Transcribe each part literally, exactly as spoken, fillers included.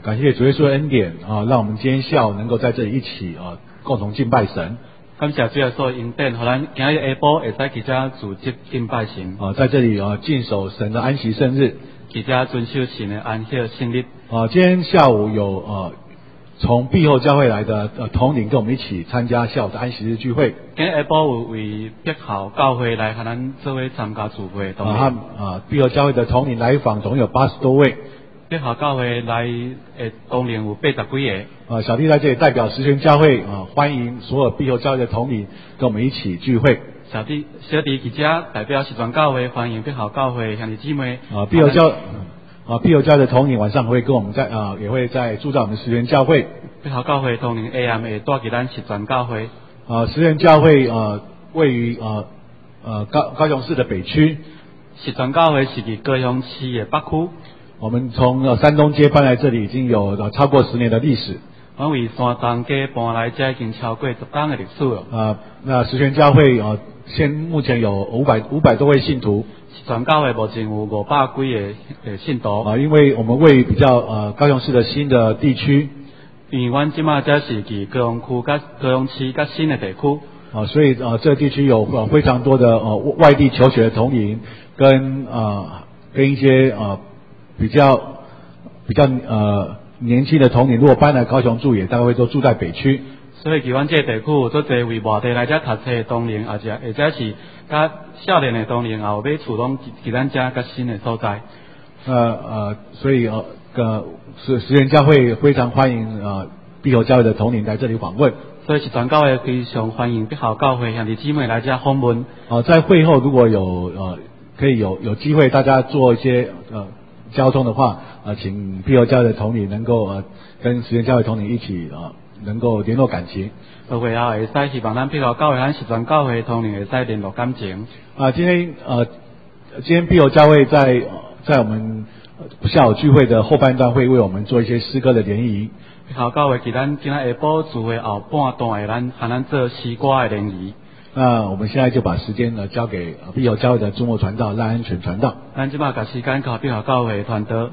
感谢主耶稣的恩典啊，让我们今天下午能够在这里一起啊共同敬拜神。 感谢主耶稣的恩典，互咱今日下晡会使记者组织敬拜神。 啊，在这里啊敬守神的安息圣日， 记者遵守神的安息圣日。 啊，今天下午有呃从庇后教会来的呃同领跟我们一起参加下午的安息日聚会。 今日下晡有为碧校教会来和咱做伙参加聚会。 啊，他啊庇后教会的同领来访总共有八十多位。 碧校教会来诶同领有八十几个。 啊，小弟在这里代表十全教会啊，欢迎所有庇后教会的同领跟我们一起聚会。 小弟小弟记者代表十全教会欢迎碧校教会兄弟姊妹。 啊，庇后教啊庇后教会的同领晚上会跟我们在啊也会在住在我们十全教会。 碧校教会同领 A M 会带给咱十全教会。 啊，十全教会啊位于啊呃高高雄市的北区。 十全教会是伫高雄市的北区。 我们从呃山东街搬来这里已经有呃超过十年的历史。 我为山东街搬来这已经超过十年的历史了。 啊，那十全教会啊，现目前有五百五百多位信徒。 十全教会目前有五百几个呃信徒。 啊，因为我们位于比较呃高雄市的新的地区。 因为阮即马这是伫高雄区甲高雄市甲新的地区。 啊，所以呃这个地区有呃非常多的呃外地求学的同龄，跟呃跟一些呃。比较比较呃年轻的同龄，如果搬来高雄住，也大概会都住在北区。 所以伫阮这个地区有做侪为外地来遮读册的同龄，而且或者是甲少年的同龄，也有买厝拢伫咱遮较新的所在。 呃呃，所以呃呃，十十全教会非常欢迎呃庇后教会的同龄来这里访问。 所以十全教会非常欢迎庇后教会兄弟姊妹来遮访问。 啊、呃，在会后如果有呃可以有有机会，大家做一些呃。交通的话，呃，请庇后教会的同领能够呃跟十全教会同领一起呃能够联络感情。 到会后会使希望咱庇后教会和十全教会同领会使联络感情。 啊、呃，今天呃今天庇后教会在、呃、在我们下午聚会的后半段会为我们做一些诗歌的联谊。 庇后教会伫咱今仔下晡聚会后半段会咱和咱做诗歌的联谊。 那我们现在就把时间呢交给庇后教会的朱牧传道赖安全传道。 咱即马把时间交庇后教会传道。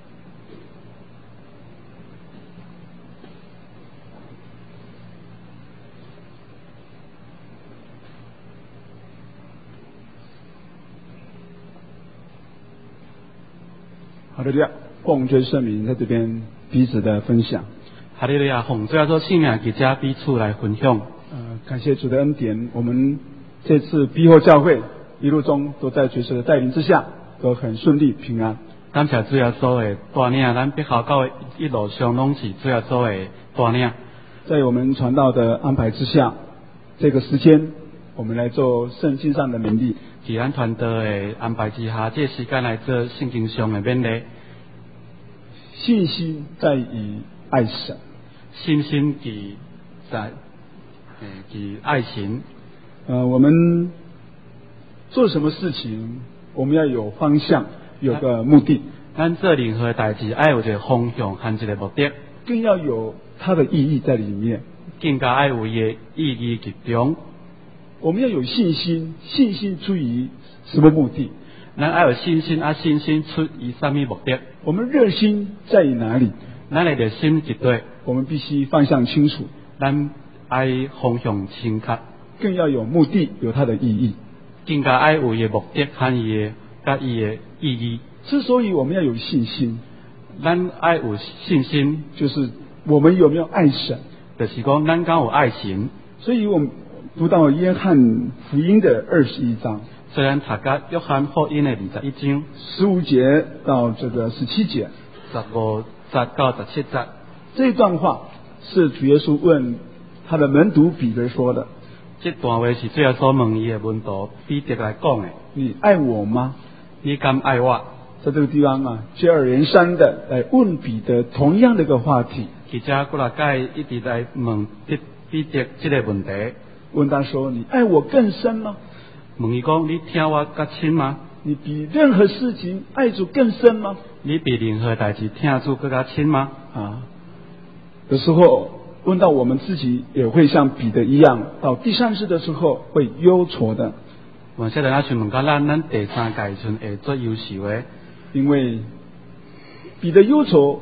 好的，奉主圣名在这边彼此的分享。 哈利路亚，奉主耶稣圣名记者彼此来分享。 呃，感谢主的恩典，我们这次庇后教会一路中都在主的带领之下，都很顺利平安。 感谢主耶稣的带领，咱庇后教会一路上拢是主耶稣的带领。 在我们传道的安排之下，这个时间我们来做圣经上的勉励。 在咱传道的安排之下，这个时间来做圣经上的勉励。 信心在于爱神， 信心伫在。诶，及爱情。 呃，我们做什么事情，我们要有方向，有个目的。 咱做任何代志，爱有一个方向和一个目的， 更要有它的意义在里面， 更加爱有伊的意义其中。 我们要有信心，信心出于什么目的？ 咱爱有信心，啊，信心出于什么目的？ 我们热心在于哪里？ 咱的热心一对， 我们必须方向清楚。 咱爱方向清确， 更要有目的，有它的意义， 更加爱有伊的目的和伊的甲伊的意义。 之所以我们要有信心， 咱爱有信心， 就是我们有没有爱神， 就是讲咱敢有爱神。 所以我们读到约翰福音的二十一章， 虽然读到约翰福音的二十一章十五节到这个十七节， 十五节到十七节， 这一段话是主耶稣问他的门徒彼得说的。 这段话是主耶稣问伊的门徒彼得来讲的。 你爱我吗？ 你敢爱我？ 在这个地方啊，接二连三的来问彼得同样的一个话题。 记者过来甲伊一直来问彼得这个问题， 问他说：你爱我更深吗？ 问伊讲：你听我较亲吗？ 你比任何事情爱主更深吗？ 你比任何代志听主更加亲吗？ 啊，有时候问到我们自己，也会像彼得一样，到第三次的时候会忧愁的。 我现在要去问到咱咱第三阶阵会做忧愁的， 因为彼得忧愁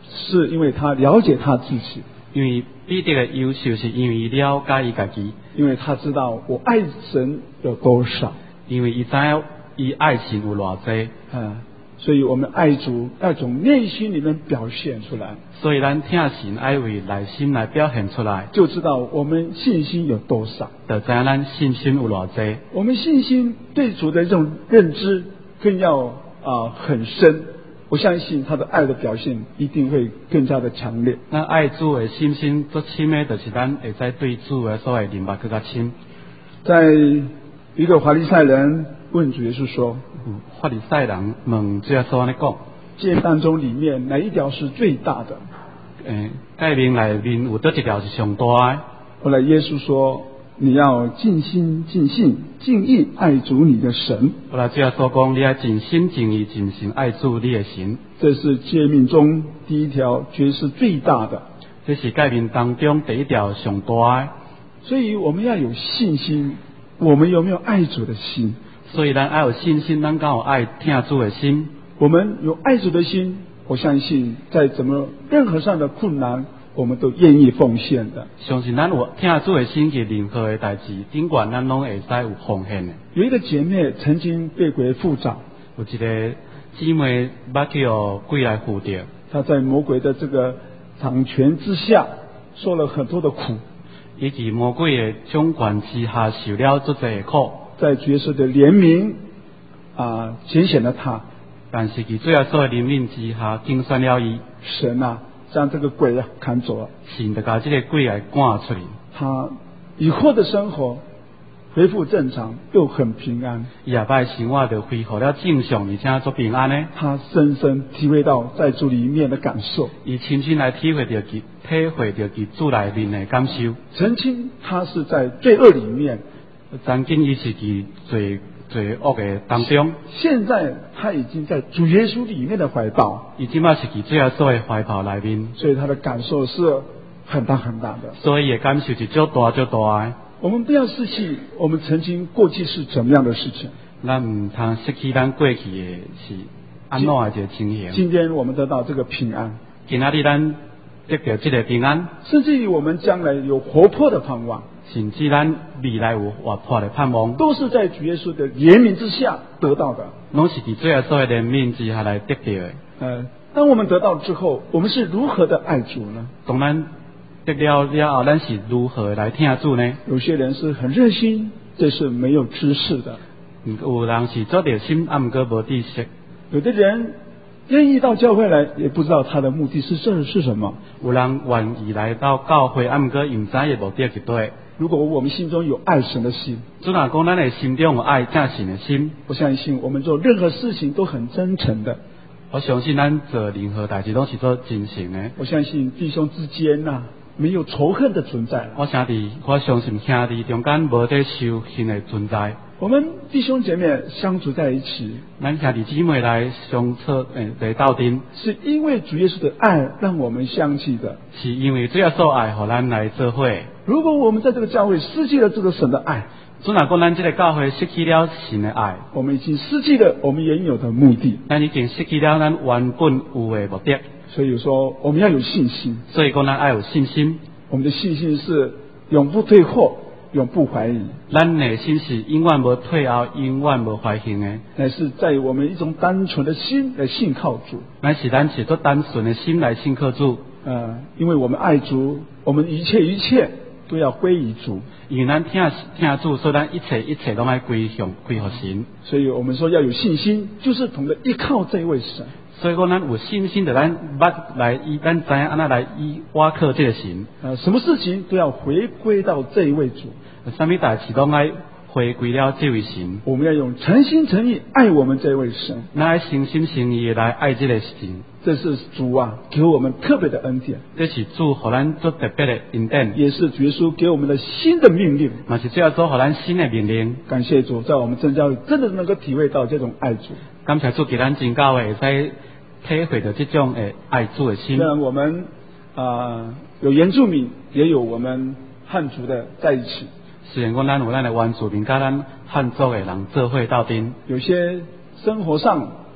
是因为他了解他自己， 因为彼得的优秀是因为伊了解伊家己， 因为他知道我爱神有多少， 因为伊知影伊爱神有偌济。 啊，所以我们爱主要从内心里面表现出来， 所以咱听神爱为内心来表现出来， 就知道我们信心有多少， 就知影咱信心有偌济。 我们信心对主的这种认知更要啊、呃、很深。我相信他的爱的表现一定会更加的强烈。 咱爱主的信心最深的，就是咱会使对主的所谓认识更加深。 在一个法利赛人问主耶稣说：“ 嗯，法利赛人问主耶稣安尼讲， 诫命当中里面哪一条是最大的？” 诶，诫命内面有倒一条是上大的？ 后来耶稣说：“你要尽心、尽性、尽意爱主你的神。” 后来主耶稣讲，你要尽心尽意尽性爱主你的神。 这是诫命中第一条，绝是最大的。 这是诫命当中第一条上大的。 所以我们要有信心，我们有没有爱主的心？ 所以咱要有信心，咱敢有爱听主的心。 我们有爱主的心，我相信在怎么任何上的困难，我们都愿意奉献的。 相信咱有听主的心，去任何的代志，尽管咱拢会使有奉献的。 有一个姐妹曾经被鬼附着， 有一个姊妹捌去互鬼来附着， 她在魔鬼的这个掌权之下，受了很多的苦。 以及魔鬼的掌权之下，受了足侪的苦。 在主耶稣的怜悯啊，拣选了她。 但是其最后所的怜悯之下，竞选了伊。 神啊，将这个鬼啊赶走了。 神就把这个鬼来赶出去。 他以后的生活恢复正常，又很平安。 伊下摆生活就恢复了正常，而且足平安呢。 他深深体会到在主里面的感受。 伊亲身来体会到其体会到其主内面的感受。 曾经他是在罪恶里面， 曾经伊是其罪罪恶的当中。 现在他已经在主耶稣里面的怀抱。 伊即摆是其最后所的怀抱内面。 所以他的感受是很大很大的。 所以伊的感受是足大足大的。 我们不要失去我们曾经过去是怎么样的事情。 咱唔通失去咱过去的是安怎的一个情形。 今天我们得到这个平安， 今仔日咱得到这个平安， 甚至于我们将来有活泼的盼望， 甚至咱未来有活泼的盼望， 都是在主耶稣的怜悯之下得到的。 拢是伫最后所有怜悯之下来得到的。 呃，当我们得到之后，我们是如何的爱主呢？ 当咱得了了后，咱是如何来听主呢？ 有些人是很热心，这是没有知识的； 有人是做热心，啊，毋过无知识。 有的人愿意到教会来，也不知道他的目的是这是什么。 有人愿意来到教会，啊，毋过毋知伊目的是对。 如果我们心中有爱神的心， 主若讲咱的心中有爱正神的心， 我相信我们做任何事情都很真诚的。 我相信咱做任何代志都是做真诚的。 我相信弟兄之间呐、啊，没有仇恨的存在。 我兄弟，我相信兄弟中间无得仇恨的存在。 我们弟兄姐妹相处在一起， 咱兄弟姊妹来相处诶来斗阵， 是因为主耶稣的爱让我们相聚的， 是因为主耶稣爱互咱来做伙。 如果我们在这个教会失去了这个神的爱， 主若讲咱这个教会失去了神的爱， 我们已经失去了我们原有的目的， 咱已经失去了咱原本有的目的。 所以说我们要有信心， 所以讲咱要有信心。 我们的信心是永不退后，永不怀疑。 咱内心是永远无退后，永远无怀疑的， 乃是在我们一种单纯的心来信靠主。 乃是咱是做单纯的心来信靠主。 呃，因为我们爱主，我们一切一切都要归于主。 因为咱听听主，所以咱一切一切都要归向归乎神。 所以我们说要有信心，就是同的依靠这位神。 所以讲，咱有信心的，咱捌来依，咱知影安那来依倚靠这个神。 呃，什么事情都要回归到这一位主。 什么代志都爱回归了这位神。 我们要用诚心诚意爱我们这位神， 咱爱诚心诚意来爱这个神。 这是主啊给我们特别的恩典， 这是主给咱做特别的恩典， 也是主耶稣给我们的新的命令， 嘛是最后做给咱新的命令。 感谢主，在我们真教会真的能够体会到这种爱主。 感谢主给咱真教会会使体会到这种诶爱主的心。 虽然我们啊、呃、有原住民，也有我们汉族的在一起。 虽然讲咱有咱的原住民，甲咱汉族的人做伙斗阵， 有些生活上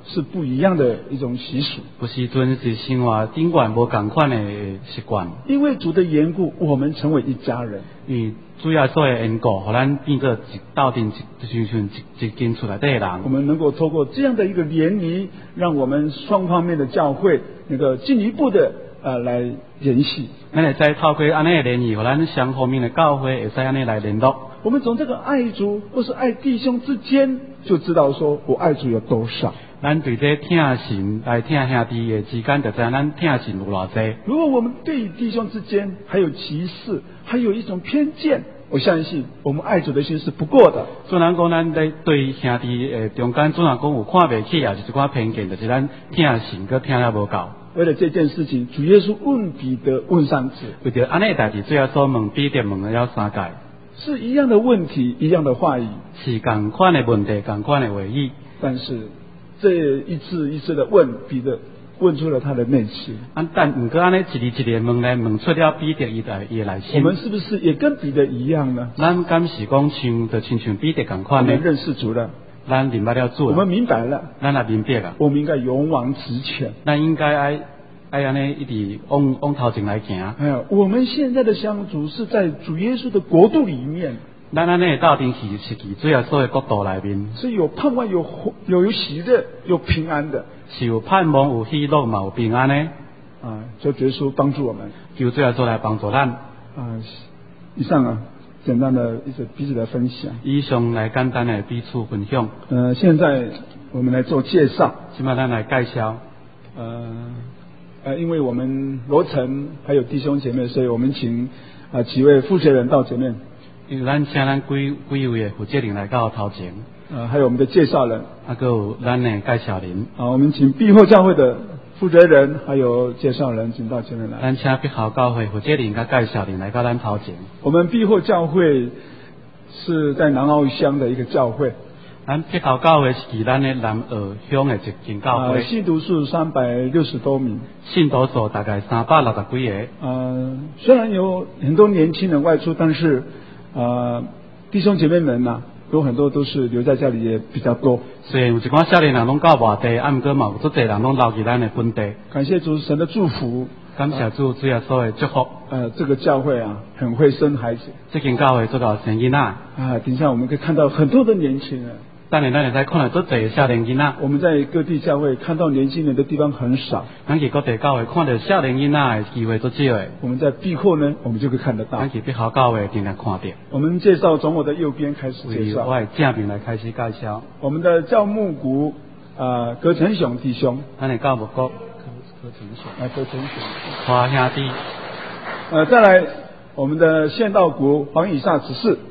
是不一样的一种习俗。 有时阵是生活顶管无共款的习惯， 因为主的缘故，我们成为一家人。 因为主要所的缘故，互咱变做一斗阵一就像一一间厝内底的人。 我们能够透过这样的一个联谊，让我们双方面的教会能够进一步的呃来联系。 咱会使透过安尼的联谊，互咱双方面的教会会使安尼来联络。 我们从这个爱主或是爱弟兄之间，就知道说我爱主有多少。 咱对这听神来听兄弟的之间，就知咱听神有偌济。 如果我们对弟兄之间还有歧视，还有一种偏见，我相信我们爱主的心是不过的。 虽然讲咱在对兄弟诶中间，虽然讲有看袂起，也是一寡偏见，就是咱听神佮听了无够。 为了这件事情，主耶稣问彼得问三次， 为着安尼代志，最后所问彼得问了三届， 是一样的问题，一样的话语， 是共款的问题，共款的话语， 但是这一次一次的问，彼得问出了他的内心。 啊，但唔过安尼一字一字问来问出了彼得伊的伊内心。 我们是不是也跟彼得一样呢？ 咱敢是讲像就亲像彼得共我款呢？ 们认识主了， 咱明白了主了， 我们明白了， 咱也明白了， 我们应该勇往直前。 咱应该爱爱安尼一直往往头前来行。 哎呀，我们现在的相处是在主耶稣的国度里面， 咱安尼的斗阵是是伫主耶稣的国度内面， 是有盼望、有有有喜乐、有平安的。 是有盼望、有喜乐嘛、有平安的。 啊，求耶稣帮助我们。 求主耶稣来帮助咱。 啊，以上啊，简单的一些彼此的分享。 以上来简单的彼此分享。 呃，现在我们来做介绍。 现在咱来介绍。 呃呃，因为我们罗城还有弟兄姐妹，所以我们请啊、呃、几位负责人到前面。 因为咱请咱几几位的负责人来到头前。 呃，还有我们的介绍人。 啊，还有咱的介绍人。 啊，我们请庇后教会的负责人还有介绍人，请到前面来。 咱请庇后教会负责人跟介绍人来到咱头前。 我们庇后教会是在南澳乡的一个教会。 咱庇后教会是伫咱的南澳乡的一间教会。 呃，信徒数三百六十多名。 信徒数大概三百六十几个。 呃，虽然有很多年轻人外出，但是呃，弟兄姐妹们呐、啊。有很多都是留在家里也比较多， 虽然有一寡少年人拢到外地，啊，毋过嘛有足侪人拢留伫咱的本地。 感谢主神的祝福， 感谢主主耶稣的祝福。 呃，这个教会啊，很会生孩子。 这间教会做到生囡仔。啊， 等一下我们可以看到很多的年轻人。 当然，咱会使看到足侪少年囡仔。 我们在各地教会看到年轻人的地方很少。 咱去各地教会看到少年囡仔的机会足少的。 我们在庇后呢，我们就可以看得到。 咱去庇后教会定定看到。 我们介绍从我的右边开始介绍。 我的正面来开始介绍。 我们的教牧谷啊，葛成雄弟兄。 咱的教牧谷葛成雄。 啊，葛成雄。 花兄弟。 呃，再来我们的县道谷黄以撒执事。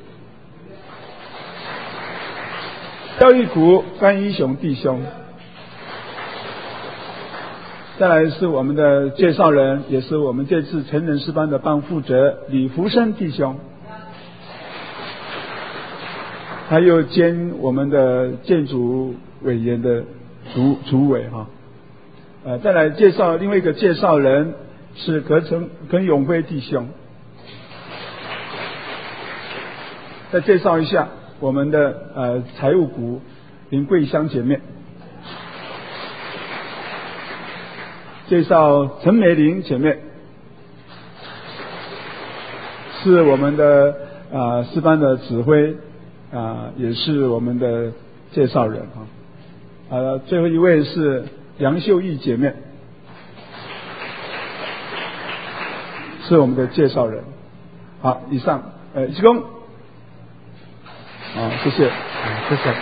教育谷甘一雄弟兄，再来是我们的介绍人，也是我们这次成人诗班的班负责李福生弟兄，还有兼我们的建筑委员的主主委哈。呃，再来介绍另外一个介绍人是葛成耿永辉弟兄，再介绍一下。我们的呃财务股林桂香姐妹，介绍陈美玲姐妹，是我们的啊诗班的指挥啊、呃，也是我们的介绍人啊。呃，最后一位是杨秀义姐妹，是我们的介绍人。好，以上呃一公。啊，谢谢， 谢谢。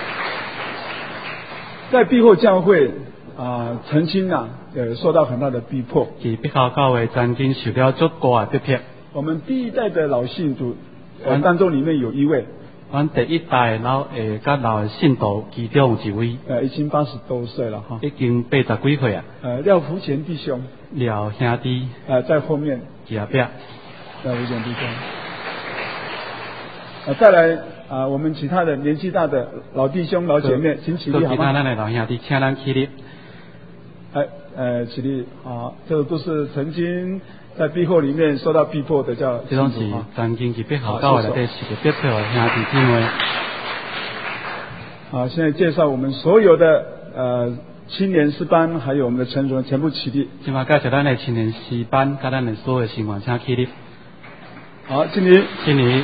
在庇后教会啊，曾经啊，呃，受到很大的逼迫。 伫庇后教会曾经受了足大的逼迫。 我们第一代的老信徒，呃，当中里面有一位。 阮第一代老诶，甲老信徒其中有一位。 呃，已经八十多岁了哈。 已经八十几岁啊。 呃，廖福前弟兄。 廖兄弟。 呃，在后面。 后壁。 廖福前弟兄。呃，再来。啊，我们其他的年纪大的老弟兄、老姐妹，请起立好吗？ 其他咱的老兄弟，请咱起立。 哎，呃，起立啊！这都是曾经在庇后里面受到逼迫的，叫这种是曾经去庇后教会内底受到逼迫的兄弟姊妹。 好，现在介绍我们所有的呃青年诗班还有我们的陈主任全部起立。 今嘛介绍咱的青年诗班，甲咱的所有成员请起立。 好，敬礼。 敬礼。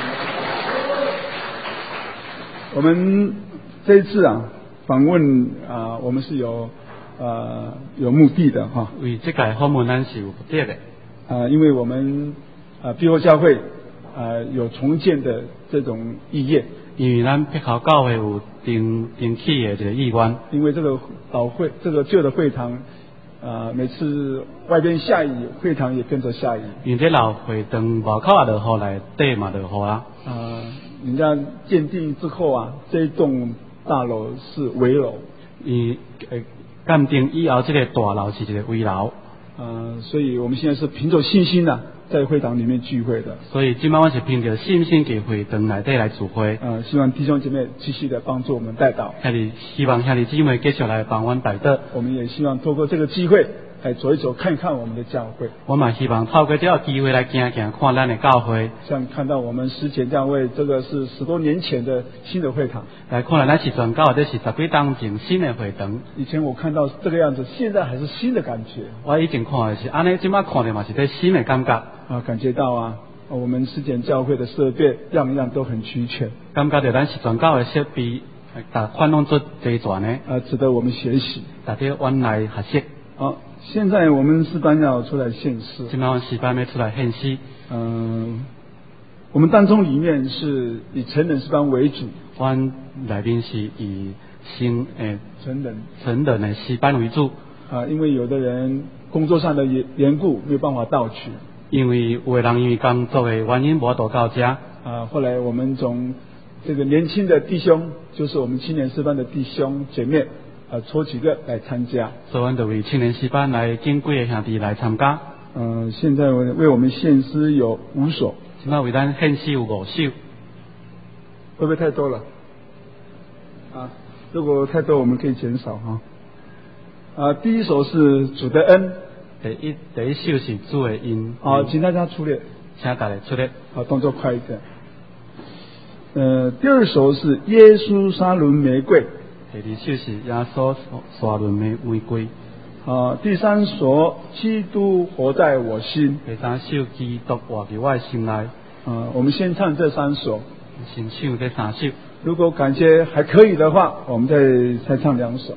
我们这一次啊访问啊，我们是有呃有目的的哈。 为这届访问咱是有目的的。 啊，因为我们啊庇护教会啊有重建的这种意愿。 因为咱碧口教会有定定起的这个意愿。 因为这个老会这个旧的会堂。啊，每次外边下雨，会堂也跟着下雨。 因为这老会堂外口也落雨，内底嘛落雨啊。 啊，人家鉴定之后啊，这一栋大楼是危楼。 伊呃鉴定以后，这个大楼是一个危楼。 呃，所以我们现在是凭着信心呐、啊，在会堂里面聚会的。 所以今晚我是凭着信心给会堂内底来聚会。 呃，希望弟兄姐妹继续的帮助我们带导。 兄弟，希望兄弟姊妹继续来帮阮带导。 我们也希望透过这个机会来走一走，看一看我们的教会。 我嘛希望透过这个机会来行行看咱的教会。 像看到我们石前教会，这个是十多年前的新的会堂。 来看咱是传教或者是十几当前新的会堂。 以前我看到这个样子，现在还是新的感觉。 我以前看的是安尼，今麦看的嘛是这新的感觉。 啊，感觉到啊，我们石前教会的设备样样都很齐全。 感觉到咱是传教的设备，大款拢做齐全的。 啊，值得我们学习。 大家往来学习。 好，现在我们诗班要出来献诗。 今麦我诗班要出来献诗。 嗯，我们当中里面是以成人诗班为主。 阮内面是以新诶成人成人的诗班为主。 啊，因为有的人工作上的缘故没有办法到去。 因为有的人因为工作的原因无法到这。啊， 后来我们从这个年轻的弟兄，就是我们青年诗班的弟兄姐妹，啊，抽几个来参加。 所以阮就为青年诗班来拣几个兄弟来参加。 嗯、呃，现在为我们献诗有五首。 现在为咱献诗有五首。 会不会太多了？啊，如果太多我们可以减少哈。啊，第一首是主的恩。 第一第一首是主的恩。 好，请大家出列。 请大家出列。 好，动作快一点。呃，第二首是耶稣沙伦玫瑰。 第二首是耶稣沙伦玫瑰。 啊，第三首基督活在我心。 第三首基督活在我的心内。 啊，我们先唱这三首。 先唱这三首。 如果感觉还可以的话，我们再再唱两首。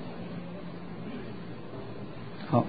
好。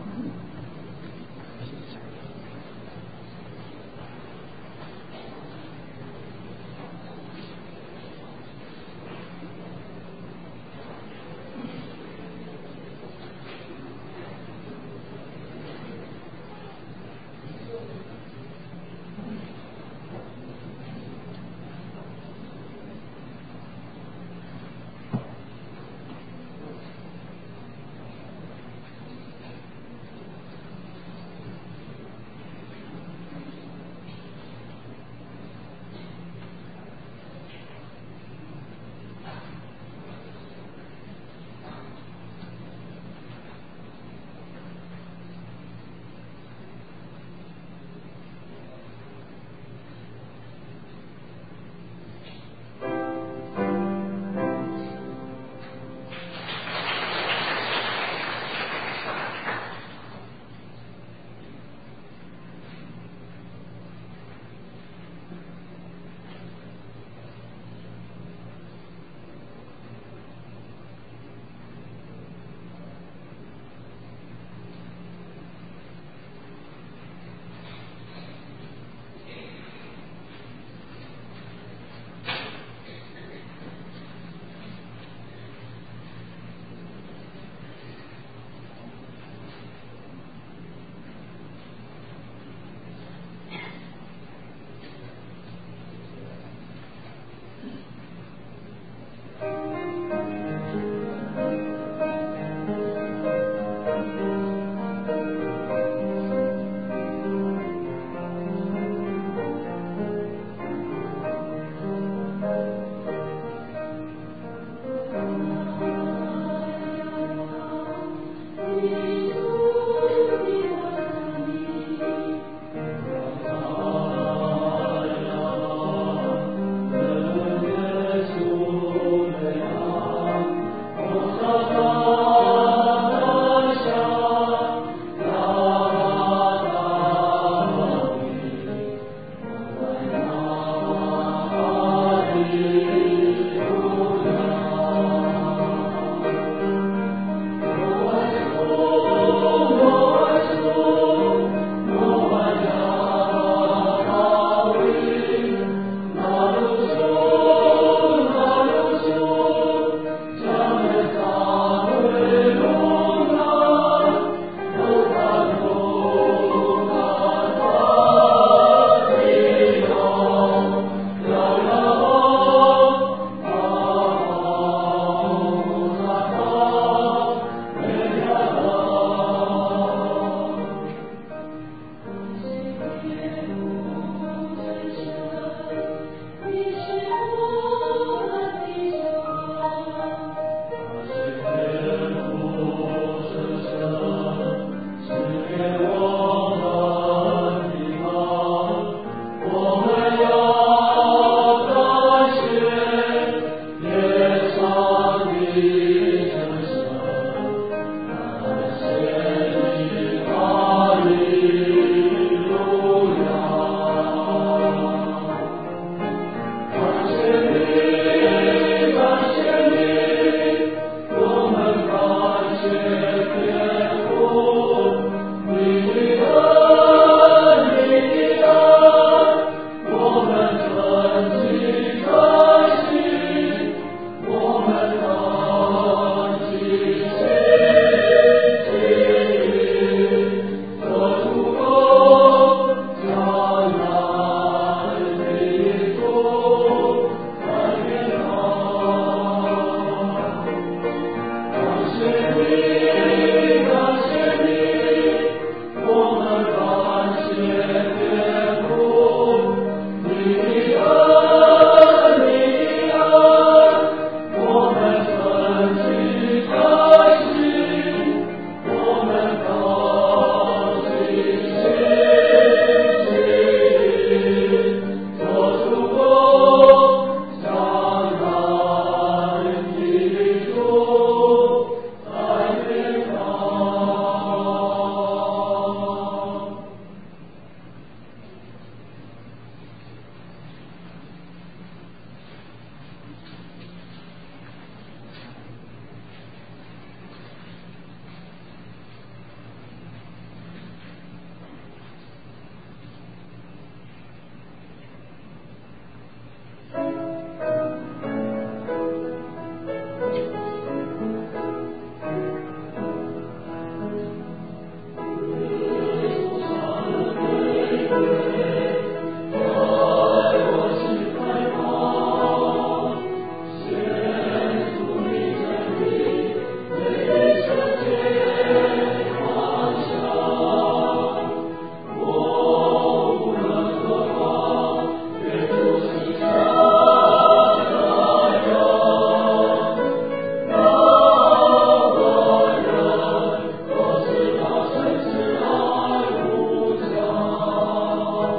我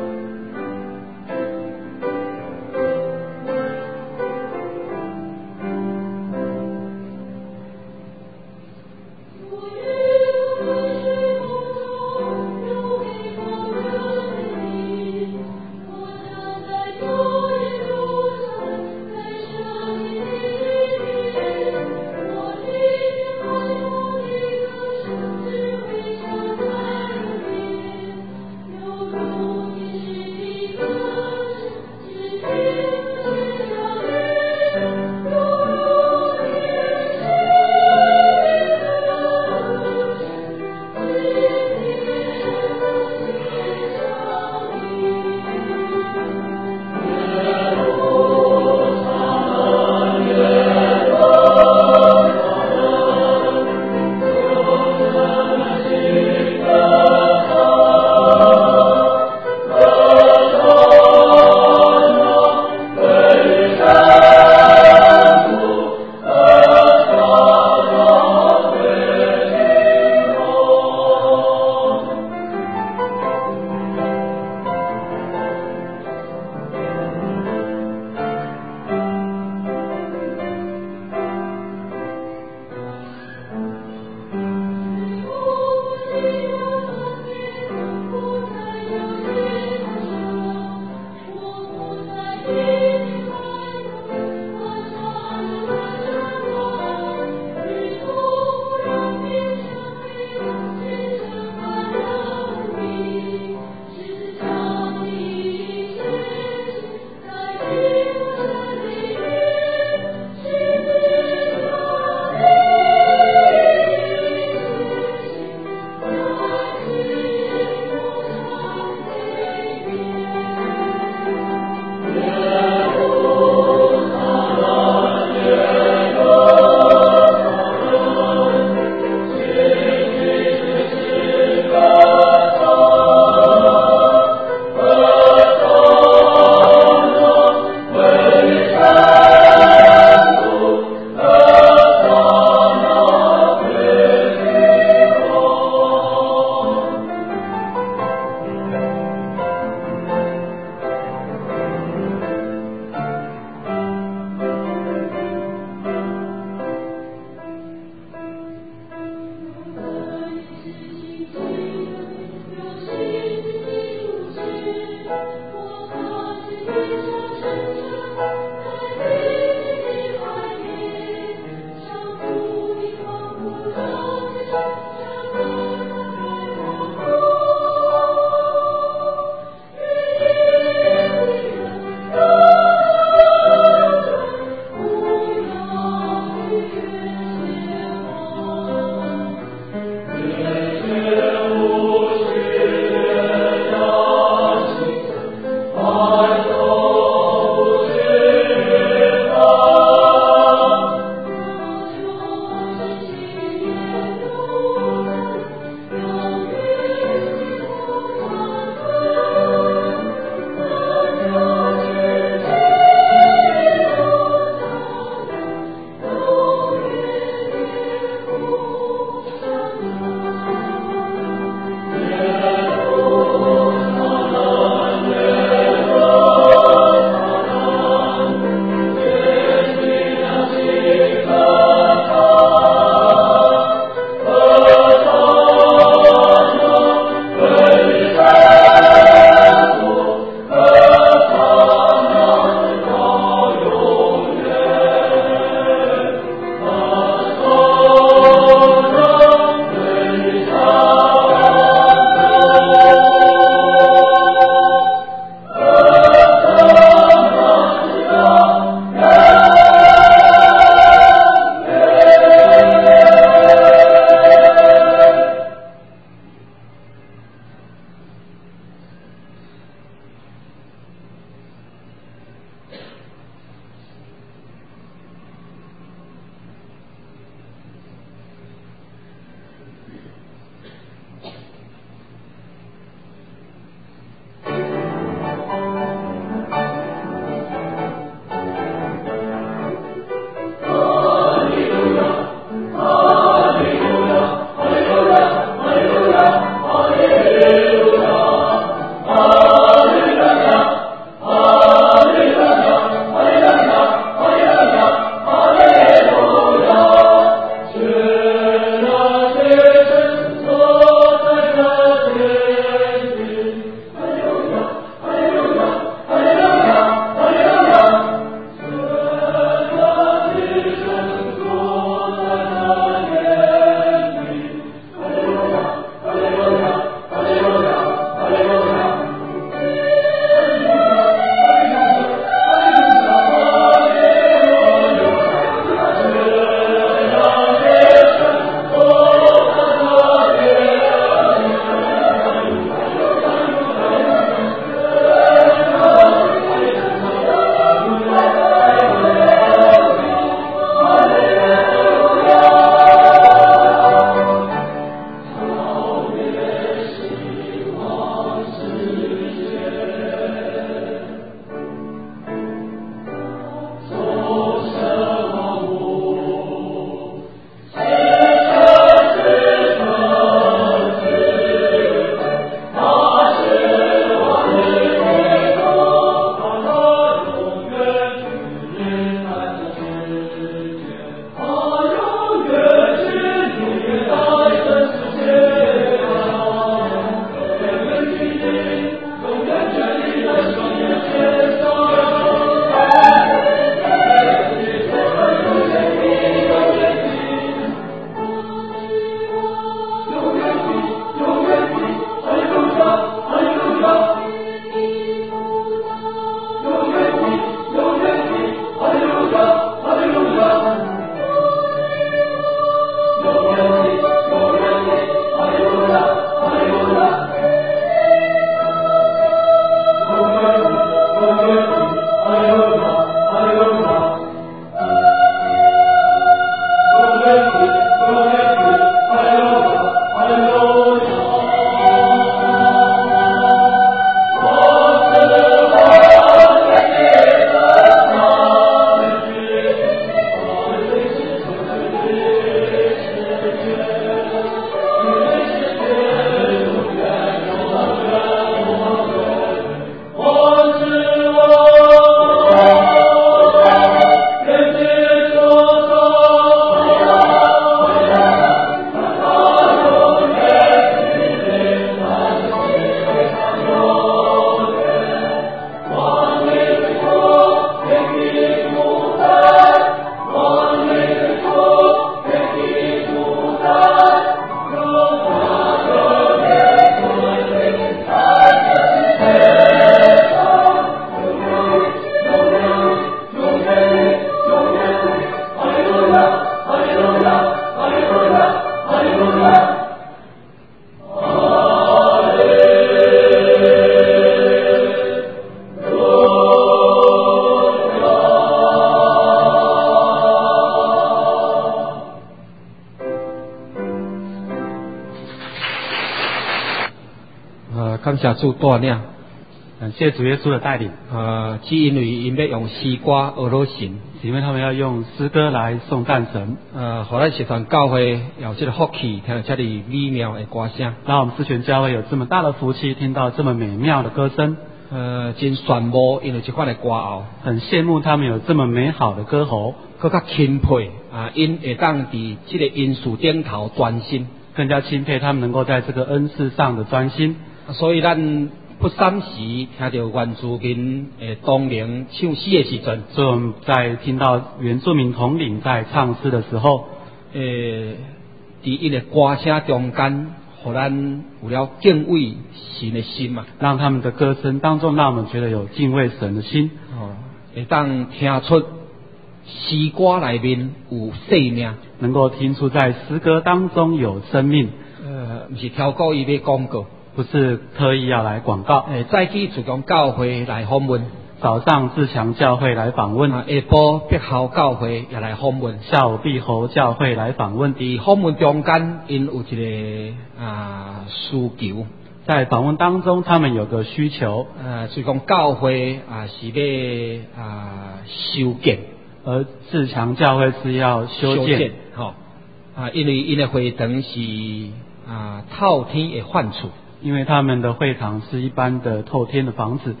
呃，感谢主带领， 感谢主耶稣的带领， 呃，只因为因要用诗歌俄罗神， 因为他们要用诗歌来颂赞神， 呃，互咱社团教会有这个福气，听到这里美妙的歌声， 让我们四全教会有这么大的福气，听到这么美妙的歌声， 呃，真羡慕因为这款的歌喉， 很羡慕他们有这么美好的歌喉， 更加钦佩啊，因会当伫这个因事顶头专心， 更加钦佩他们能够在这个恩赐上的专心， 所以咱不三时听到原住民诶同龄唱诗的时阵， 所以我们在听到原住民统领在唱诗的时候， 诶，伫因的歌声中间，互咱有了敬畏神的心嘛， 让他们的歌声当中，让我们觉得有敬畏神的心， 哦，会当听出诗歌内面有生命， 能够听出在诗歌当中有生命， 呃，不是挑故意要广告。 不是特意要来广告。 诶，早起自强教会来访问， 早上自强教会来访问， 啊，下晡碧侯教会也来访问， 下午碧侯教会来访问。 伫访问中间，因有一个啊需求， 在访问当中，他们有个需求， 呃，自强教会啊是要啊修建， 而自强教会是要修建， 吼、啊，因为因的会堂是啊透天的范厝。 因为他们的会堂是一般的透天的房子，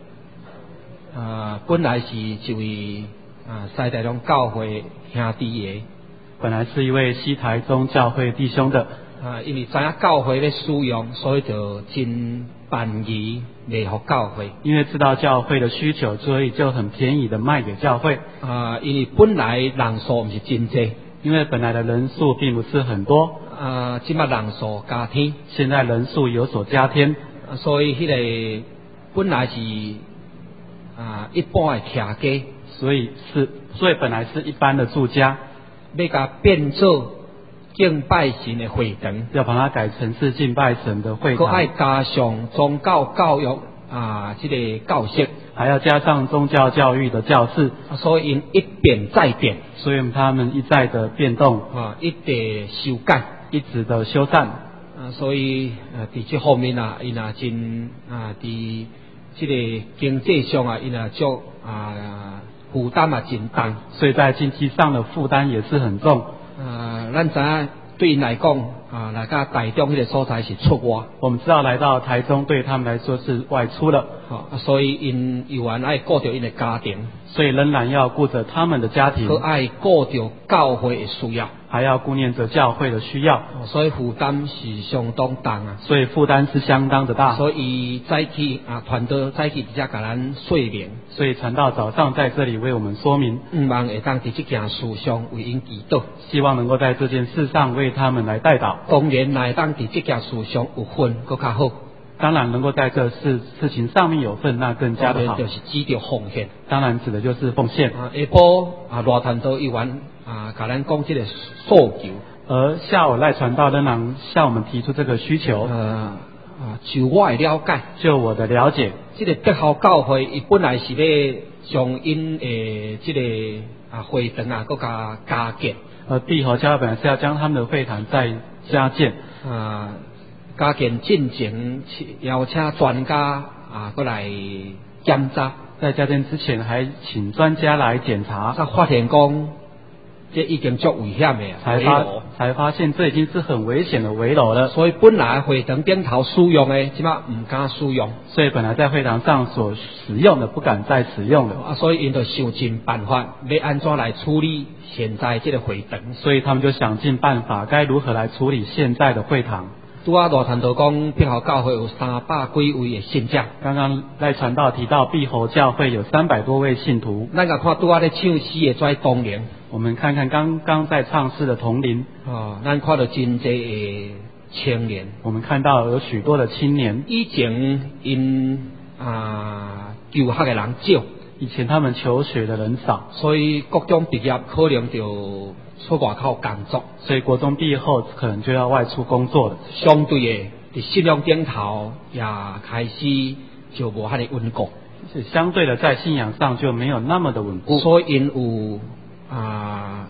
啊，本来是一位啊西台中教会兄弟的， 本来是一位西台中教会弟兄的， 啊，因为知影教会咧使用，所以就真便宜卖互教会。 因为知道教会的需求，所以就很便宜的卖给教会。 啊，因为本来人数唔是真济， 因为本来的人数并不是很多。 啊，即摆人数加添， 现在人数有所加添， 啊、所以迄个本来是啊一般的徛家， 所以是所以本来是一般的住家， 要甲变做敬拜神的会堂， 要把它改成是敬拜神的会堂， 佮爱加上宗教教育啊，即、这个教室， 还要加上宗教教育的教室， 啊、所以因一变再变， 所以他们一再的变动， 啊，一直修改。 一直的修缮， 啊，所以呃，伫这方面啊，因啊真啊，伫这个经济上啊，因啊足啊负担啊真重， 所以在经济上的负担也是很重。 啊，咱知影对因来讲啊，来到台中迄个所在是出外， 我们知道来到台中对他们来说是外出了， 啊，所以因有缘爱顾着因的家庭， 所以仍然要顾着他们的家庭， 佮爱顾着教会的需要。 还要顾念着教会的需要， 所以负担是相当重啊。 所以负担是相当的大。 所以早起啊，团队早起直接甲咱说明。 所以传道早上在这里为我们说明， 希望会当伫这件事上为因祈祷， 希望能够在这件事上为他们来代祷。 当然，来当伫这件事上有份，更较好。 当然能够在这事事情上面有份，那更加的好。 就是指着奉献， 当然指的就是奉献。 啊，下晡啊，罗团都议员啊，甲咱讲这个诉求。 而下午赖传道仍然向我们提出这个需求。 呃啊，就我的了解， 就我的了解， 这个德好教会，伊本来是要将因诶这个啊会堂啊，搁加加建。 而碧和教会本来是要将他们的会堂再加建。 啊。加建进前邀请专家啊，过来检查。 在加建之前，还请专家来检查。 才发现讲，这已经足危险的啊， 才发才发现这已经是很危险的围楼了。 所以本来会堂顶头使用的，即马唔敢使用。 所以本来在会堂上所使用的，不敢再使用了。 啊，所以因就想尽办法，要安怎来处理现在这个会堂。 所以他们就想尽办法，该如何来处理现在的会堂。 拄啊，罗传道讲，碧侯教会有三百几位的信者。 刚刚赖传道提到，碧侯教会有三百多位信徒。 咱个看拄啊咧唱诗的跩同龄， 我们看看刚刚在唱诗的同龄。 哦，咱看到真济的青年。 我们看到有许多的青年。 以前因啊求学的人少， 以前他们求学的人少， 所以各种毕业可能就出外口工作， 所以国中毕业后可能就要外出工作了。 相对的，伫信仰顶头也开始就无遐尼稳固， 是相对的在信仰上就没有那么的稳固。 所以因有啊一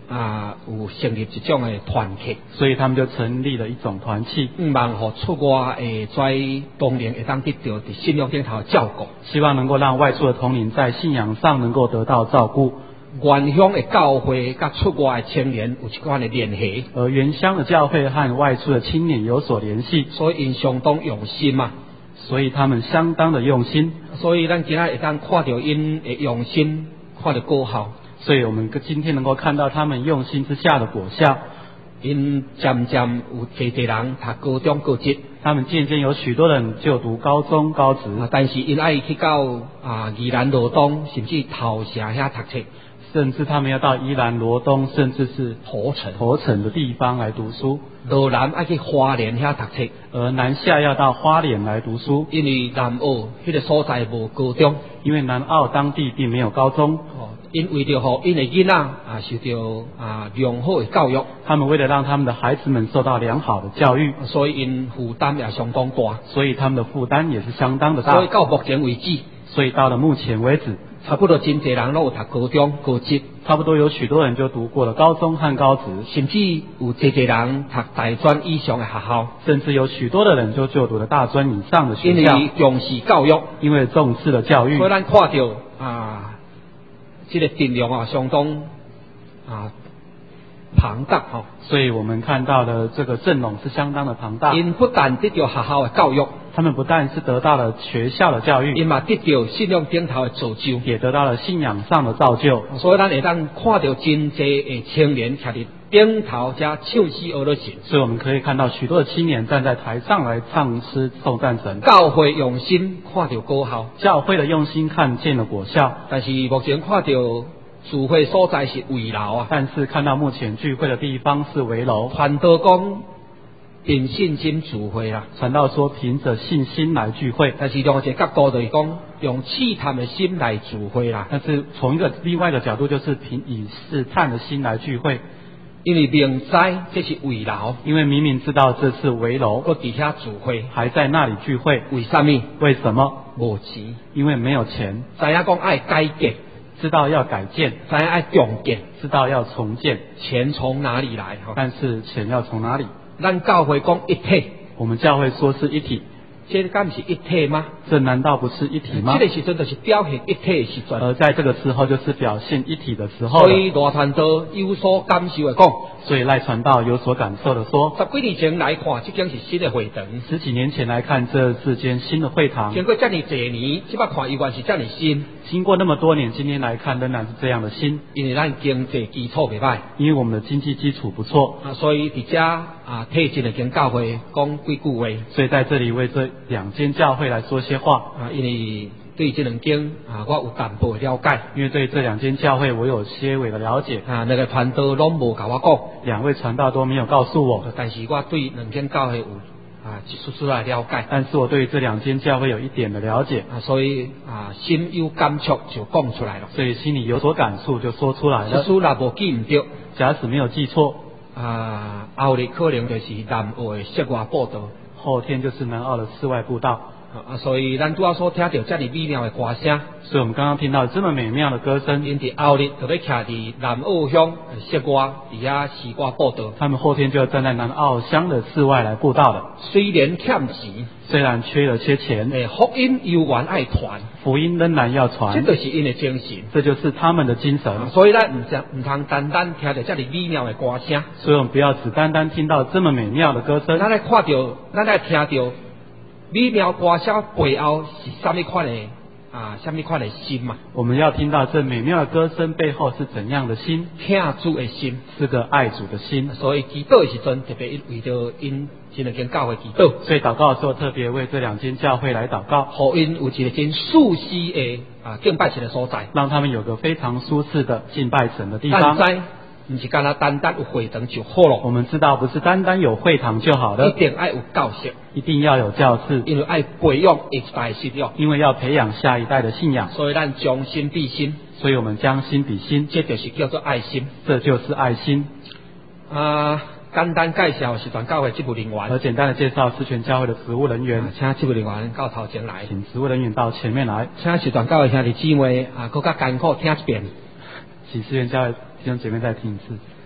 啊有成立一种的团契， 所以他们就成立了一种团契， 希望互出外诶在同龄会当得到伫信仰顶头照顾， 希望能够让外出的同龄在信仰上能够得到照顾。 原乡的教会甲出外的青年有一款的联系， 而原乡的教会和外出的青年有所联系， 所以因相当用心嘛， 所以他们相当的用心， 所以咱今仔会当看到因的用心，看到果效。 所以我们今天能够看到他们用心之下的果效。 因渐渐有侪侪人读高中、高职， 他们渐渐有许多人就读高中、高职， 啊，但是因爱去到啊宜兰罗东，甚至头城遐读册， 甚至他们要到宜兰罗东，甚至是头城、 头城的地方来读书。 罗南爱去花莲遐读册， 而南下要到花莲来读书， 因为南澳迄个所在无高中， 因为南澳当地并没有高中。 哦，因为着互因的囡仔啊受到啊良好的教育， 他们为了让他们的孩子们受到良好的教育， 所以因负担也相当大， 所以他们的负担也是相当的大。 所以到目前为止， 所以到了目前为止， 差不多真侪人都有读高中、高职， 差不多有许多人就读过了高中和高职， 甚至有侪侪人读大专以上的学校， 甚至有许多的人就就读了大专以上的学校。 因为重视教育， 因为重视了教育， 所以咱看到啊，这个阵容啊相当啊庞大吼。 所以我们看到的这个阵容是相当的庞大。 因不但得到学校的教育， 他们不但是得到了学校的教育， 因嘛得到信仰顶头的造就， 也得到了信仰上的造就。 所以咱会当看到真济的青年徛伫顶头遮唱诗学了神。 所以我们可以看到许多的青年站在台上来唱诗颂赞神。 教会用心看到果效， 教会的用心看见了果效。 但是目前看到聚会所在是围楼啊， 但是看到目前聚会的地方是围楼。 传道讲凭信心聚会啦， 传道说凭着信心来聚会， 但是另一个角度就是讲用试探的心来聚会啦。 但是从一个另外一个角度，就是凭以试探的心来聚会， 因为明知这是围楼， 因为明明知道这是围楼， 搁底下聚会， 还在那里聚会， 为什么？ 为什么？ 无钱， 因为没有钱。 知影讲爱改革， 知道要改建， 知影爱重建， 知道要重建， 钱从哪里来？ 但是钱要从哪里？ 咱教会讲一体， 我们教会说是一体， 这敢是一体吗？ 这难道不是一体吗？ 这个时阵就是表现一体的时阵， 而在这个时候就是表现一体的时候。 所以罗传道有所感受的讲， 所以赖传道有所感受的说， 十几年前来看，这间是新的会堂。 十几年前来看，这是间新的会堂。 经过这么多年，这摆看依然是这么新。 经过那么多年，今天来看仍然是这样的新。 因为咱经济基础袂歹， 因为我们的经济基础不错啊，所以伫遮啊，替这两间教会讲几句话。 所以在这里为这两间教会来说些话啊，因为对这两间啊，我有淡薄的了解。 因为对这两间教会我有些微的了解啊，那个传道拢无甲我讲， 两位传道都没有告诉我， 但是我对两间教会有啊一丝丝的了解。 但是我对这两间教会有一点的了解啊，所以啊心有感触就讲出来了， 所以心里有所感触就说出来了。 实若无记唔对， 假使没有记错啊，后日可能就是南澳的室外报道， 后天就是南澳的室外布道。 啊，所以咱拄仔所听到这么美妙的歌声， 所以我们刚刚听到这么美妙的歌声， 因伫后日就要徛伫南澳乡室外伫遐示歌报道。 他们后天就要站在南澳乡的室外来布道了。 虽然欠钱， 虽然缺了些钱， 诶，福音犹原爱传， 福音仍然要传， 这就是因的精神， 这就是他们的精神。 啊、所以咱唔通唔通单单听到这么美妙的歌声， 所以我们不要只单单听到这么美妙的歌声， 咱来看到，咱来听到美妙歌声背后是什么款的啊？什么款的心嘛？ 我们要听到这美妙的歌声背后是怎样的心？ 听主的心， 是个爱主的心。 所以祈祷的时阵，特别为着因这两间教会祈祷。 所以祷告的时候，特别为这两间教会来祷告， 互因有一个真舒适的啊敬拜神的所在， 让他们有个非常舒适的敬拜神的地方。 但知不是干那单单有会堂就好了。 我们知道不是单单有会堂就好了， 一定要有教室， 一定要有教室， 因为要培养一代信仰， 因为要培养下一代的信仰。 所以咱将心比心， 所以我们将心比心， 这就是叫做爱心， 这就是爱心。 啊，简单介绍时段教会职务人员， 而简单的介绍思泉教会的职务人员， 啊、请职务人员到头前来， 请职务人员到前面来， 请时段教会兄弟姊妹啊，更加艰苦听一遍。 请思泉教会弟兄姐妹再听一次。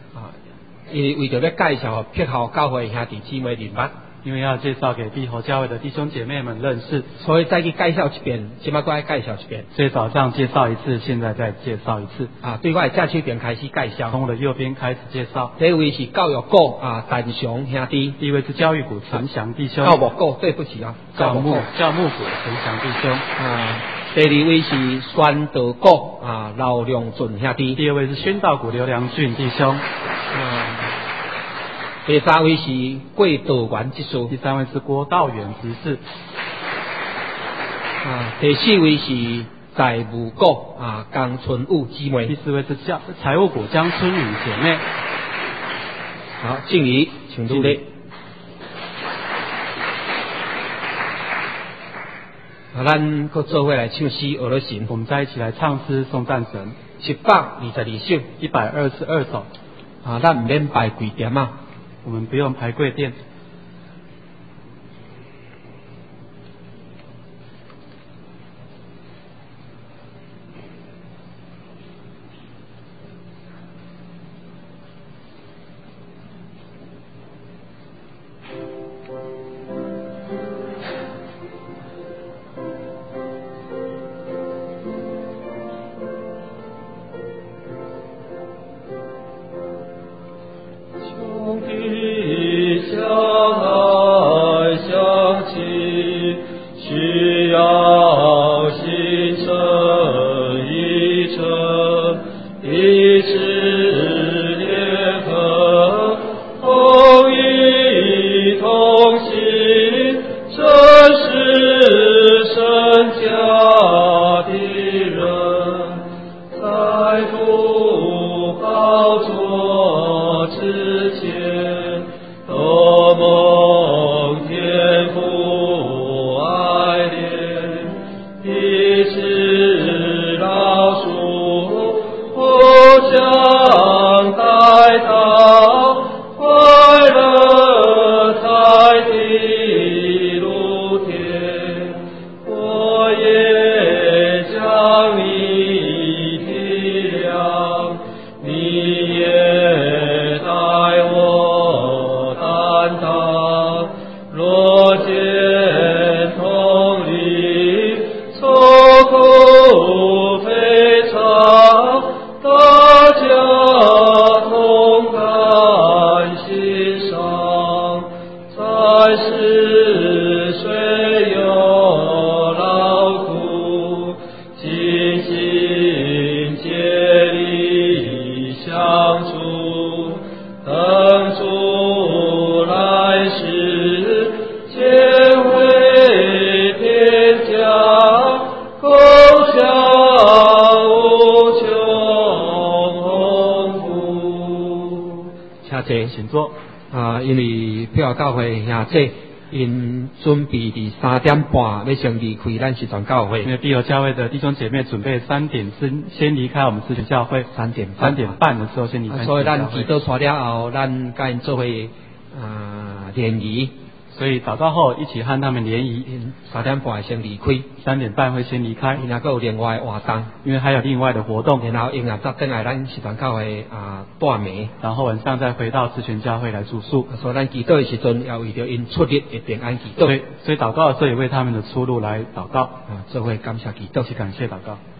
因为为着要介绍碧湖教会兄弟姊妹认捌， 因为要介绍给碧湖教会的弟兄姐妹们认识， 所以再去介绍一遍，今麦再介绍一遍。 所以早上介绍一次，现在再介绍一次。 啊，对我的左手边开始介绍， 从我的右边开始介绍。 第一位是教育股啊，陈翔兄弟。 第一位是教育股陈翔弟兄。 教牧股，对不起啊， 教牧教牧股陈翔弟兄。 啊，第二位是宣道股啊，刘良俊兄弟。 第二位是宣道股刘良俊弟兄。 啊，第三位是郭道元执事。 第三位是郭道元执事。 啊，第四位是财务股啊，江春武姊妹。 第四位是教财务股江春雨姐妹。 好，敬礼，请入列。啊，咱各做伙来唱诗俄罗神， 我们再一起来唱诗颂赞神。 一百二十二首， 一百二十二首。 啊，咱唔免排贵点啊， 我们不用排贵店。请坐。 啊，因为碧湖教会兄弟因准备伫三点半要先离开咱石泉教会。 因为碧湖教会的弟兄姐妹准备三点先先离开我们石泉教会， 三点三点半的时候先离开、啊。 所以咱祈祷出了后，咱甲因做伙啊联谊。 所以祷告后一起和他们联谊。 三点半先离开， 三点半会先离开。 然后还有另外的活动， 因为还有另外的活动。 然后因后再回来咱石泉教会啊住眠， 然后晚上再回到石泉教会来住宿。 所以咱祈祷的时阵要为着因出入的平安祈祷。 所以所以祷告的时候也为他们的出路来祷告。 啊，做伙感谢祈祷， 是感谢祷告。